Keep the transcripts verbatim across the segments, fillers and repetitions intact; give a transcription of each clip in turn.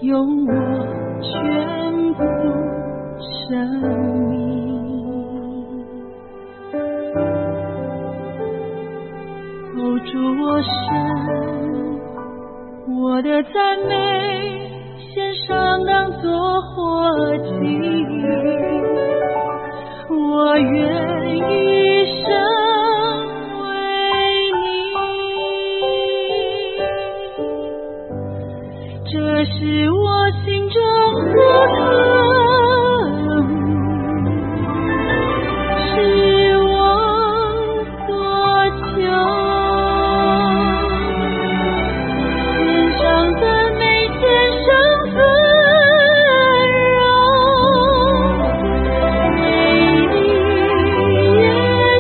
用我全部生命。哦，主我神，我的赞美献上当作活祭，我愿一生为你，这是我心中所渴慕，是我所求，献上赞美，献上尊荣，为你耶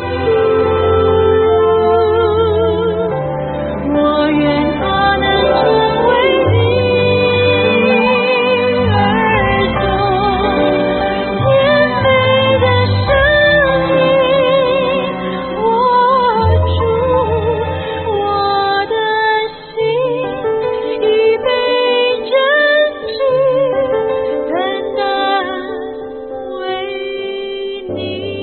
稣，我愿他能成为你儿童，甜美的声音，握住我的心，已被真挚单单为你。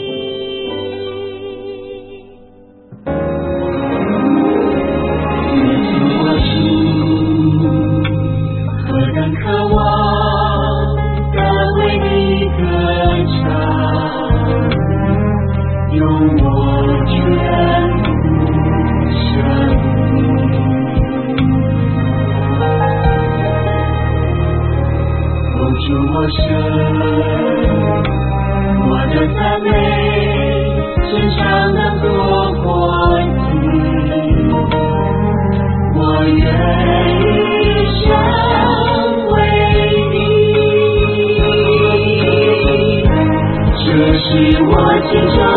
我心何等渴望能为你歌唱，用我全部生命。哦，主我神，我的赞美献上当作活祭，我愿一生为你，这是我心中